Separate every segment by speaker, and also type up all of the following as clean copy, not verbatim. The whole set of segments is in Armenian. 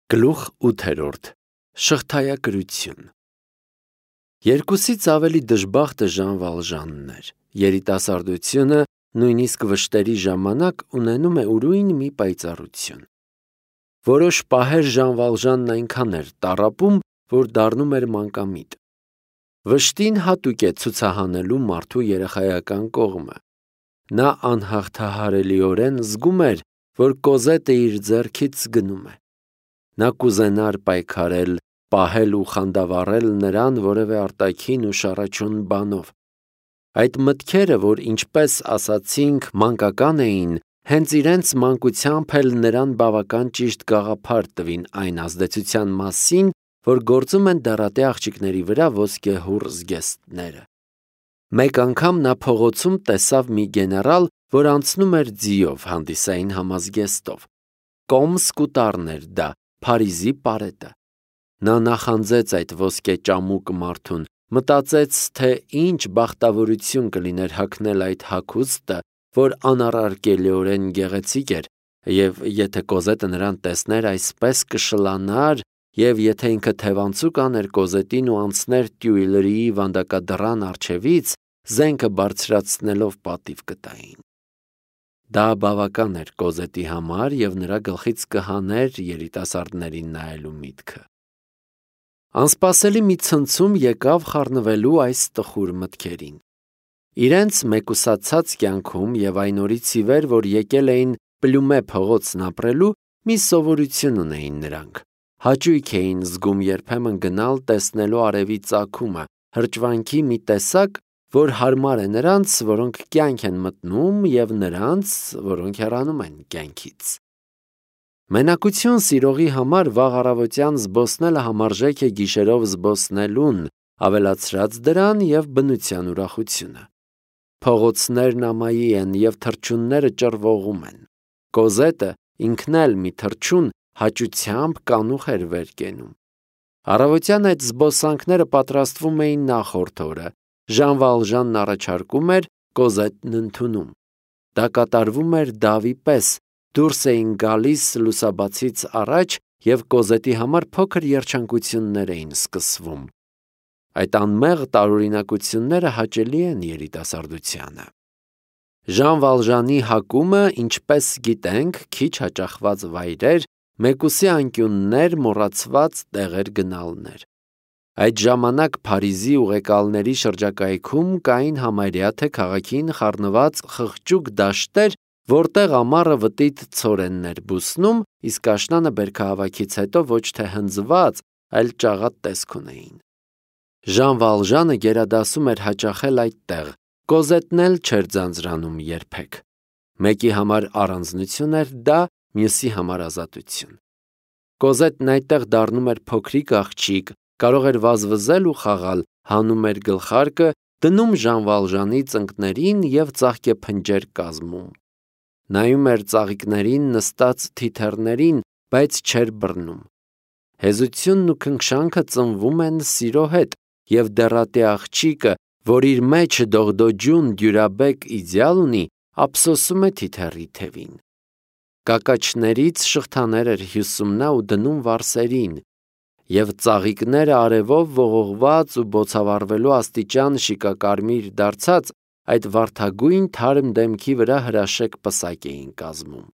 Speaker 1: Գլուխ 8. Շղթայակրություն։ Երկուսից ավելի դժբախտը Ժան Վալժանն էր։ Երիտասարդությունը նույնիսկ վշտերի ժամանակ ունենում է ուրույն մի պայծառություն։ Որոշ պահեր Ժան Վալժանն այնքան էր տառապում, որ դառնում էր մանկամիտ։ Վշտին հատուկ է ցուցահանելու մարդու երեխայական կողմը։ Նա անհաղթահարելիորեն զգում էր, որ Կոզետը իր ձեռքից գնում է։ Նա կուզենար պայքարել, պահել ու խանդավառել նրան որևէ արտաքին ու շառաչուն բանով։ Այդ մտքերը, որ ինչպես ասացինք, մանկական էին, հենց իրենց մանկությամբ էլ նրան բավական ճիշտ գաղափար տվին այն ազդեցության մասին, որ գործում են դառատե աղջիկների վրա ոսկեհուռ զգեստները։ Մեկ անգամ նա փողոցում տեսավ մի գեներալ, որ անցնում էր ձիով հանդիսային համազգեստով։ Կոմ սկուտարն էր դա, Փարիզի պարետը։ Նա նախանձեց այդ ոսկե ճամուկ մարդուն, մտածեց, թե ինչ բախտավորություն կլիներ հագնել այդ հագուստը, որ անառարկելիորեն գեղեցիկ էր, և եթե Կոզետը նրան տեսներ այսպես կշլանար, և եթե ինքը թևանցուկ աներ Կոզետին ու անցներ Տյուիլերիի վանդակադռան առջևից, զենքը բարձրացնելով պատիվ կտային։ Դա բավական էր Կոզետի համար և նրա գլխից կհաներ երիտասարդներին նայելու միտքը։ Անսպասելի մի ցնցում եկավ խառնվելու այս տխուր մտքերին։ Իրենց մեկուսացած կյանքում և այն օրից ի վեր, որ եկել էին Պլյումե փողոցն ապրելու, մի սովորություն ունեին նրանք։ Հաճույք էին զգում երբեմն գնալ տեսնելու արևի ծագումը, հրճվանքի մի տեսակ, որ հարմար է նրանց, որոնք կյանք են մտնում, և նրանց, որոնք հեռանում են կյանքից։ Մենակություն սիրողի համար վաղ առավոտյան զբոսնելը համարժեք է գիշերով զբոսնելուն, ավելացրած դրան և բնության ուրախությունը։ Փողոցներն ամայի են և թռչունները ճռվողում են։ Կոզետը, ինքն էլ մի թռչուն, հաճությամբ կանուխ էր վեր կենում։ Առավոտյան այդ զբոսանքները պատրաստվում էին նախորդ օրը։ Ժան Վալժանն առաջարկում էր, Կոզետն ընդունում։ Դա կատարվում էր դավի պես, դուրս էին գալիս լուսաբացից առաջ և Կոզետի համար փոքր երջանկություններ էին սկսվում։ Այդ անմեղ տարօրինակությունները հաճելի են երիտասարդությանը։ Ժան Վալժանի հակումը, ինչպես գիտենք, քիչ հաճախված վայրեր, մեկուսի անկյուններ, մոռացված տեղեր գնալներ։ Այդ ժամանակ Փարիզի ուղեկալների շրջակայքում կային համարյա թե քաղաքին խառնված խղճուկ դաշտեր, որտեղ ամառը վտիտ ցորենն էր բուսնում, իսկ աշնանը բերքահավաքից հետո ոչ թե հնձված, այլ ճաղատ տեսք ունեին։ Ժան Վալժանը գերադասում էր հաճախել այդտեղ, Կոզետն էլ չէր ձանձրանում երբեք։ Մեկի համար առանձնություն էր դա, մյուսի համար ազատություն։ Կոզետն այդտեղ դառնում էր փոքրիկ աղջիկ, կարող էր վազվզել ու խաղալ, հանում էր գլխարկը, դնում Ժան Վալժանի ծնկներին և ծաղկեփնջեր կազմում։ Նայում էր ծաղիկներին նստած թիթեռներին, բայց չէր բռնում։ Հեզությունն ու քնքշանքը ծնվում են սիրո հետ, և դեռատե աղջիկը, որ իր մեջ դողդոջուն դյուրաբեկ իդեալ ունի, ափսոսում է թիթեռի թևին։ Կակաչներից շղթաներ էր հյուսում նա ու դնում վարսերին, և ծաղիկները արևով ողողված ու բոցավառվելու աստիճան շիկակարմիր դարձած, այդ վարդագույն թարմ դեմքի վրա հրաշեք պսակ էին կազմում։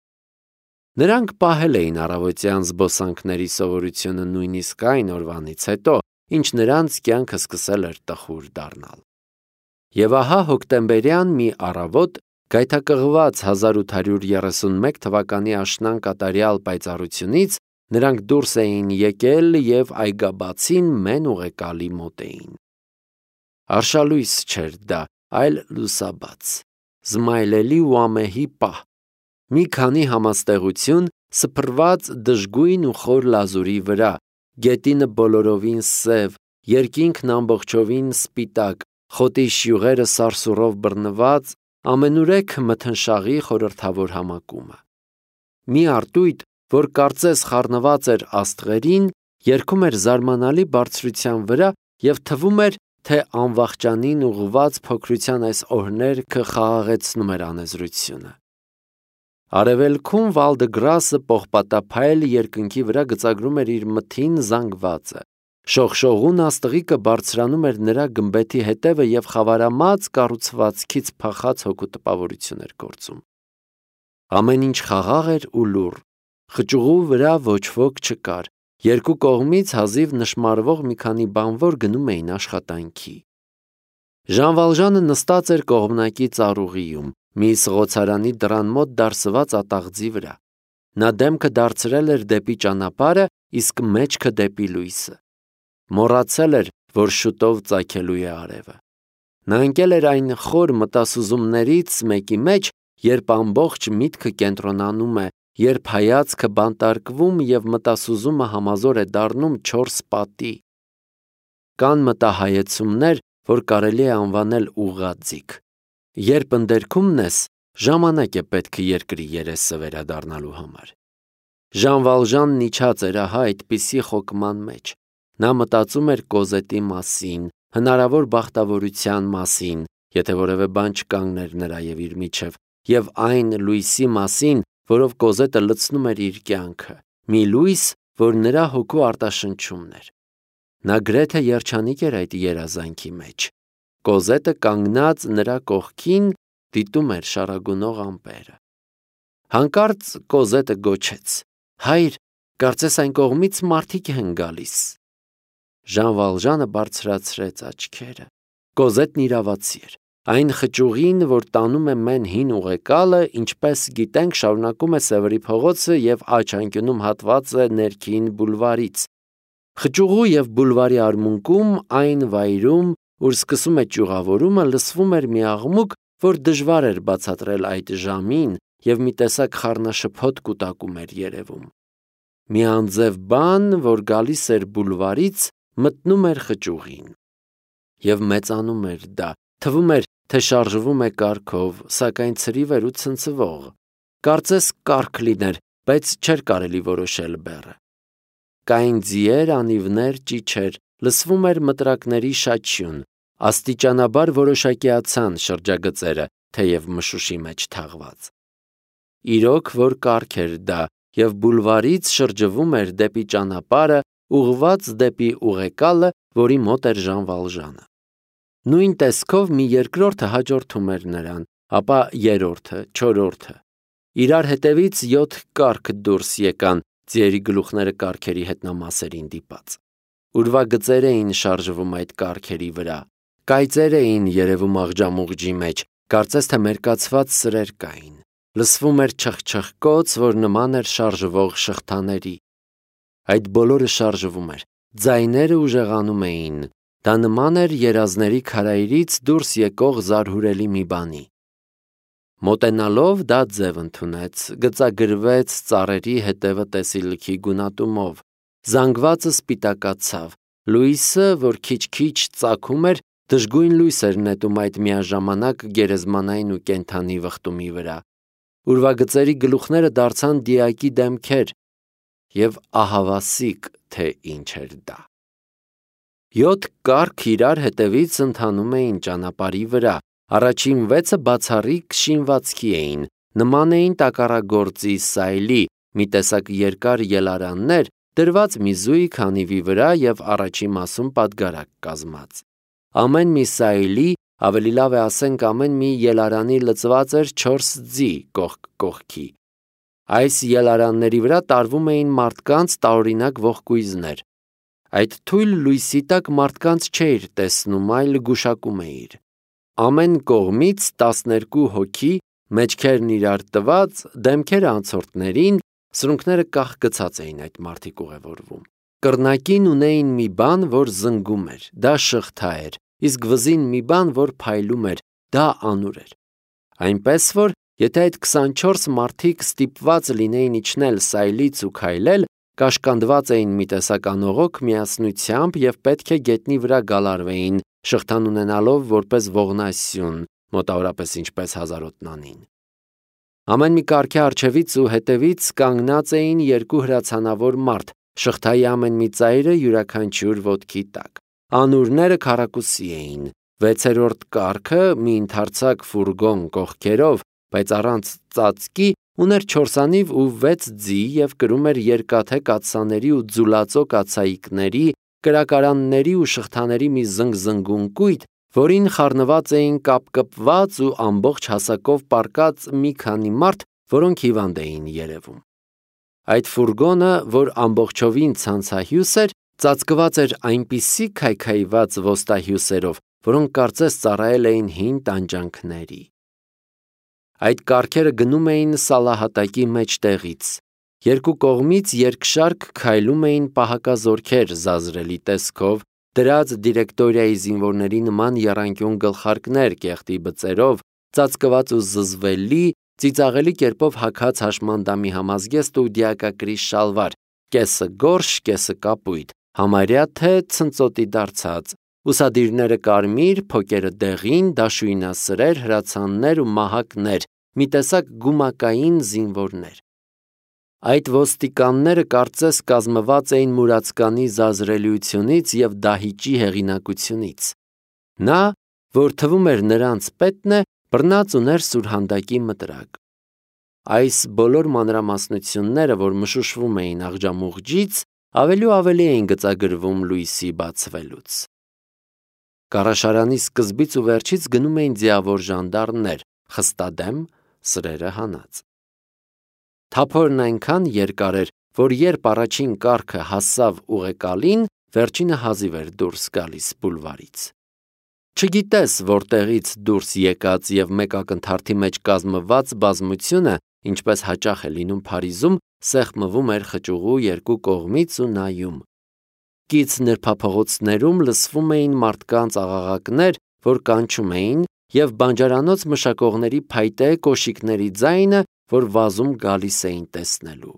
Speaker 1: Նրանք պահել էին առավոտյան զբոսանքների սովորությունը նույնիսկ այն օրվանից հետո, ինչ նրանց կյանքը սկսել էր տխուր դառնալ։ Եվ ահա հոկտեմբերյան մի առավոտ, գայթակղված 1831 թվականի աշնան կատարյալ պայծառությունից, նրանք դուրս էին եկել և այգաբացին մեն ուղեկալի մոտ էին։ Արշալույս չէր դա, այլ լուսաբաց, զմայլելի ու ամեհի պահ, մի քանի համաստեղություն սփռված դժգույն ու խոր լազուրի վրա, գետինը բոլորովին սև, երկինքն ամբողջովին սպիտակ, խոտի շյուղերը սարսուռով բռնված, ամենուրեք մթնշաղի խորհրդավոր համակումը։ Մի արտույտ, որ կարծես խառնված էր աստղերին, երգում էր զարմանալի բարձրության վրա և թվում էր, թե անվախճանին ուղղված փոքրության այս օրհներգը խաղաղեցնում էր անեզրությունը։ Արևելքում Վալդեգրասը պողպատափայել երկնքի վրա գծագրում էր իր մթին զանգվածը։ Շողշողուն աստղիկը բարձրանում էր նրա գմբեթի հետևը և խավարամած կառուցվածքից փախած հոգու տպավորություն էր գործում։ Ամեն ինչ խաղաղ էր ու լուռ։ Խճուղու վրա ոչ ոք չկար։ Երկու կողմից հազիվ նշմարվող մի քանի բանվոր գնում էին աշխատանքի։ Ժան Վալժանը նստած էր կողմնակի ծառուղիում, մի սղոցարանի դռան մոտ դարսված ատաղձի վրա։ Նա դեմքը դարձրել էր դեպի ճանապարհը, իսկ մեջքը դեպի լույսը։ Մոռացել էր, որ շուտով ծագելու է արևը։ Նա ընկել էր այն խոր մտասուզումներից մեկի մեջ, երբ ամբողջ միտքը կենտրոնանում է, երբ հայացքը բանտարկվում և մտասուզումը համազոր է դառնում 4 պատի։ Կան մտահայեցումներ, որ կարելի է անվանել ուղղաձիգ։ Երբ ընդերքումն ես, ժամանակ է պետք երկրի երեսը վերադառնալու համար։ Ժան Վալժանն իջած էր ահա այդպիսի խոկման մեջ։ Նա մտածում էր Կոզետի մասին, հնարավոր բախտավորության մասին, եթե որևէ բան չկանգներ նրա և իր միջև, և այն լույսի մասին, որով Կոզետը լցնում էր իր կյանքը, մի լույս, որ նրա հոգու արտաշնչումն էր։ Նա գրեթե երջանիկ էր այդ երազանքի մեջ։ Կոզետը կանգնած նրա կողքին դիտում էր շարագունող ամպերը։ Հանկարծ Կոզետը գոչեց. «Հայր, կարծես այն կողմից մարդիկ են գալիս»։ Ժան Վալժանը բարձրացրեց աչքերը։ Կոզետն իրավացի էր։ Այն խճուղին, որ տանում է մեն հին ուղեկալը, ինչպես գիտենք, շարունակում է Սևրի փողոցը և աջ անկյունում հատված է ներքին բուլվարից։ Խճուղու և բուլվարի արմունկում, այն վայրում, ուր սկսում է ճյուղավորումը, լսվում էր մի աղմուկ, որ դժվար էր բացատրել այդ ժամին, և մի տեսակ խառնաշփոթ կուտակում էր երևում։ Մի անձև բան, որ գալիս էր բուլվարից, մտնում էր խճուղին։ Եվ մեծանում էր դա, թվում էր, թե շարժվում է կառքով, սակայն ցրիվ էր ու ցնցվող։ Կարծես կառք լիներ, բայց չէր կարելի որոշել բեռը։ Կային ձիեր, անիվներ, ճիչեր, լսվում էր մտրակների շաչյուն, աստիճանաբար որոշակիացան շրջագծերը, թեև մշուշի մեջ թաղված։ Իրոք, որ կառք էր դա, և բուլվարից շրջվում էր դեպի ճանապարհը, ուղղված դեպի ուղեկալը, որի մոտ էր Ժան Վալժանը։ Նույն տեսքով մի երկրորդը հաջորդում էր նրան, ապա երրորդը, չորրորդը։ Իրար հետևից 7 կառք դուրս եկան, ձիերի գլուխները կառքերի հետնամասերին դիպած։ Ուրվագծեր էին շարժվում այդ կառքերի վրա։ Կայծեր էին երևում աղջամուղջի մեջ, կարծես թե մերկացված սրեր կային։ Լսվում էր չխչխկոց, որ նման էր շարժվող շղթաների։ Այդ բոլորը շարժվում էր, ձայները ուժեղանում էին։ Դա նման էր երազների քարայրից դուրս եկող զարհուրելի մի բանի։ Մոտենալով դա ձև ընդունեց, գծագրվեց ծառերի հետևը տեսիլքի գունատումով։ Զանգվածը սպիտակացավ։ Լույսը, որ քիչ-քիչ ծագում էր, դժգույն լույս էր նետում այդ միաժամանակ գերեզմանային ու կենդանի վխտումի վրա։ Ուրվագծերի գլուխները դարձան դիակի դեմքեր, և ահավասիկ, թե ինչ էր դա։ 7 կառք իրար հետևից ընթանում էին ճանապարհի վրա։ Առաջին 6-ը բացառիկ շինվածքի էին, նման էին տակառագործի սայլի, մի տեսակ երկար ելարաններ, դրված մի զույգ անիվի վրա և առաջի մասում պատգարակ կազմած։ Ամեն մի սայլի, ավելի լավ է ասենք ամեն մի ելարանի լծված էր 4 ձի կողք կողքի։ Այս ելարանների վրա տարվում էին մարդկանց տարօրինակ ողկույզներ։ Այդ թույլ լույսի տակ մարդկանց չէիր տեսնում, այլ գուշակում էիր։ Ամեն կողմից 12 հոգի, մեջքերն իրար տված, դեմքերը անցորդներին, սրունքները կախ գցած էին այդ մարդիկ ուղևորվում։ Կռնակին ունեին մի բան, որ զնգում էր, դա շղթա էր, իսկ վզին մի բան, որ փայլում էր, դա անուր էր։ Այնպես որ, եթե այդ 24 մարդիկ ստիպված լինեին իջնել սայլից ու քայլել, կաշկանդված էին մի տեսակ անողոք միասնությամբ և պետք է գետնի վրա գալարվեին, շղթան ունենալով որպես ողնասյուն, մոտավորապես ինչպես հազարոտնանին։ Ամեն մի կառքի առջևից ու հետևից կանգնած էին 2 հրացանավոր մարդ, շղթայի ամեն մի ծայրը յուրաքանչյուր ոտքի տակ։ Անուրները քառակուսի էին։ 6-րդ կառքը մի ընդարձակ ֆուրգոն կողքերով, բայց առանց ծածկի ուներ 4 անիվ ու 6 ձի և կրում էր երկաթե կաթսաների ու ձուլածո կաթսայիկների, կրակարանների ու շղթաների մի զնգզնգուն կույտ, որին խառնված էին կապկպված ու ամբողջ հասակով պառկած մի քանի մարդ, որոնք հիվանդ էին երևում։ Այդ ֆուրգոնը, որ ամբողջովին ցանցահյուս էր, ծածկված էր այնպիսի քայքայված ոստահյուսերով, որոնք կարծես ծառայել էին հին տանջանքների։ Այդ կառքերը գնում էին սալահատակի մեջտեղից։ Երկու կողմից երկշարք քայլում էին պահակազորքեր զազրելի տեսքով, դրած դիրեկտորիայի զինվորների նման եռանկյուն գլխարկներ կեղտի բծերով, ծածկված ու զզվելի, ծիծաղելի կերպով հագած հաշմանդամի համազգեստ ու դիակակրի շալվար, կեսը գորշ, կեսը կապույտ, համարյա թե ցնծոտի դարձած, ուսադիրները կարմիր, փոկերը դեղին, դաշույնասրեր, հրացաններ ու մահակներ, մի տեսակ գումակային զինվորներ։ Այդ ոստիկանները կարծես կազմված էին մուրացկանի զազրելիությունից և դահիճի հեղինակությունից։ Նա, որ թվում էր նրանց պետն է, բռնած ուներ սուրհանդակի մտրակ։ Այս բոլոր մանրամասնությունները, որ մշուշվում էին աղջամուղջից, ավելի ու ավելի էին գծագրվում լույսի բացվելուց։ Կառաշարանի սկզբից ու վերջից գնում էին ձիավոր ժանդարմներ, խստադեմ, սրերը հանած։ Թափորն այնքան երկար էր, որ երբ առաջին կառքը հասավ ուղեկալին, վերջինը հազիվ էր դուրս գալիս բուլվարից։ Չգիտես որտեղից դուրս եկած և մեկ ակնթարթի մեջ կազմված բազմությունը, ինչպես հաճախ է լինում Փարիզում, սեղմվում էր խճուղու երկու կողմից ու նայում։ Կից նրբափողոցներում լսվում էին մարդկանց աղաղակներ, որ կանչում էին, և բանջարանոց մշակողների փայտե կոշիկների ձայնը, որ վազում գալիս էին տեսնելու։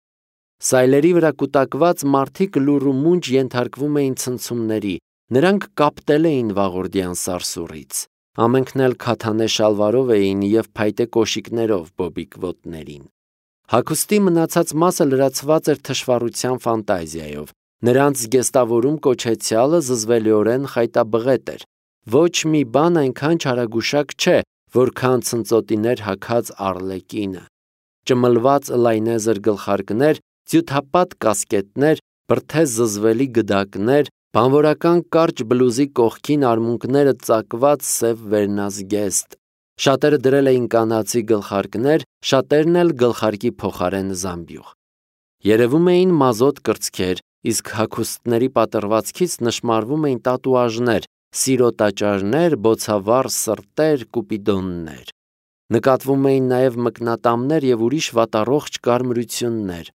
Speaker 1: Սայլերի վրա կուտակված մարդիկ լուռ ու մունջ ենթարկվում էին ցնցումների, նրանք կապտել էին վաղորդյան սարսուռից, ամենքն էլ քաթանե շալվարով էին և փայտե կոշիկներով բոբիկ ոտներին։ Հագուստի մնացած մասը լրացված էր թշվառության ֆանտազիայով, նրանց զգեստավորում կոչեցյալը զզվելիորեն խայտաբղետ էր։ Ոչ մի բան այնքան չարագուշակ չէ, որքան ցնծոտիներ հագած Արլեկինը։ Ճմլված լայնեզր գլխարկներ, ձյութապատ կասկետներ, բրդե զզվելի գդակներ, բանվորական կարճ բլուզի կողքին արմունկները ծակված սև վերնազգեստ։ Շատերը դրել էին կանացի գլխարկներ, շատերն էլ գլխարկի փոխարեն զամբյուղ։ Երևում էին մազոտ կրծքեր, իսկ հագուստների պատռվածքից նշմարվում էին տատուաժներ, սիրո տաճարներ, բոցավառ սրտեր, կուպիդոններ։ Նկատվում էին նաև մկնատամներ և ուրիշ վատառողջ կարմրություններ։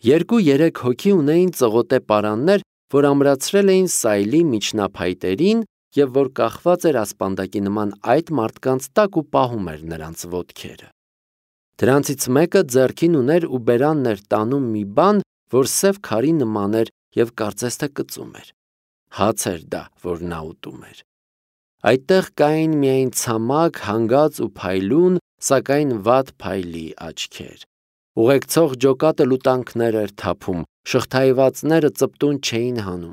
Speaker 1: 2-3 հոգի ունեին ծղոտե պարաններ, որ ամրացրել էին սայլի միջնափայտերին և որ կախված էր ասպանդակի նման այդ մարդկանց տակ ու պահում էր նրանց ոտքերը։ Դրանցից մեկը ձեռքին ուներ ու բերանն էր տանում մի բան, որ սև քարի նման էր և կարծես թե կծում էր։ Հաց էր դա, որ նա ուտում էր։ Այդտեղ կային միայն ցամաք, հանգած ու փայլուն, սակայն վատ փայլի աչքեր։ Ուղեկցող ջոկատը լուտանքներ էր թափում, շղթայվածները ծպտուն չէին հանում։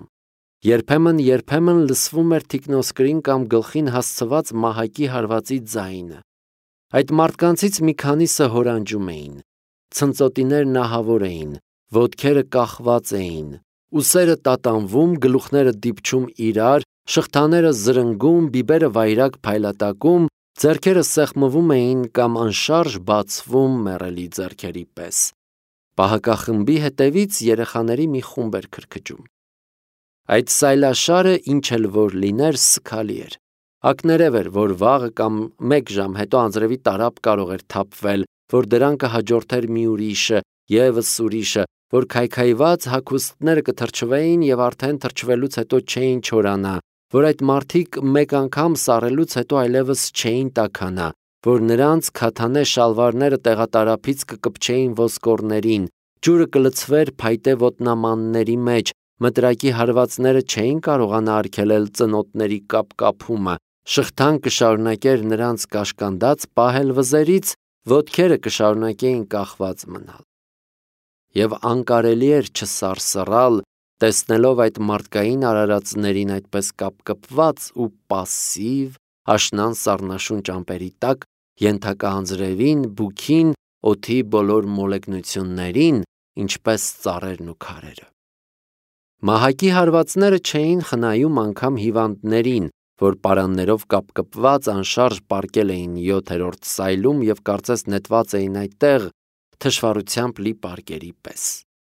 Speaker 1: Երբեմն լսվում էր թիկնոսկրին կամ գլխին հասցված մահակի հարվածի ձայնը։ Այդ մարդկանցից մի քանիսը հորանջում էին։ Ցնծոտիներն ահավոր էին, ոտքերը կախված էին, ուսերը տատանվում, գլուխները դիպչում իրար, շղթաները զրնգում, բիբերը վայրագ փայլատակում, ձեռքերը սեղմվում էին կամ անշարժ բացվում մեռելի ձեռքերի պես։ Պահակախմբի հետևից երեխաների մի խումբ էր քրքջում։ Այդ սայլաշարը ինչ էլ որ լիներ, սգալի էր։ Ակներև էր, որ վաղը կամ 1 ժամ հետո անձրևի տարափ կարող էր թափվել, որ դրան կհաջորդեր մի ուրիշը, ևս ուրիշը, որ քայքայված հագուստները կթրջվեին և արդեն թրջվելուց հետո չէին չորանա, որ այդ մարդիկ մեկ անգամ սառելուց հետո այլևս չէին տաքանա, որ նրանց քաթանե շալվարները տեղատարափից կկպչեին ոսկորներին, ջուրը կլցվեր փայտե ոտնամանների մեջ, մտրակի հարվածները չէին կարողանա արգելել ծնոտների կապկապումը, շղթան կշարունակեր նրանց կաշկանդած պահել վզերից, ոտքերը կշարունակեին կախված մնալ։ Եվ անկարելի էր չսարսռալ, տեսնելով այդ մարդկային արարածներին այդպես կապկպված ու պասիվ, աշնան սառնաշունչ ամպերի տակ, ենթակա անձրևին, բուքին, օդի բոլոր մոլեգնություններին, ինչպես ծառերն ու քարերը։ Մահակի հարվածները չէին խնայում անգամ հիվանդներին, որ պարաններով կապկպված անշարժ պառկել էին 7-րդ սայլում և կարծես նետված էին այդտեղ թշվառությամբ լի պարկերի պես։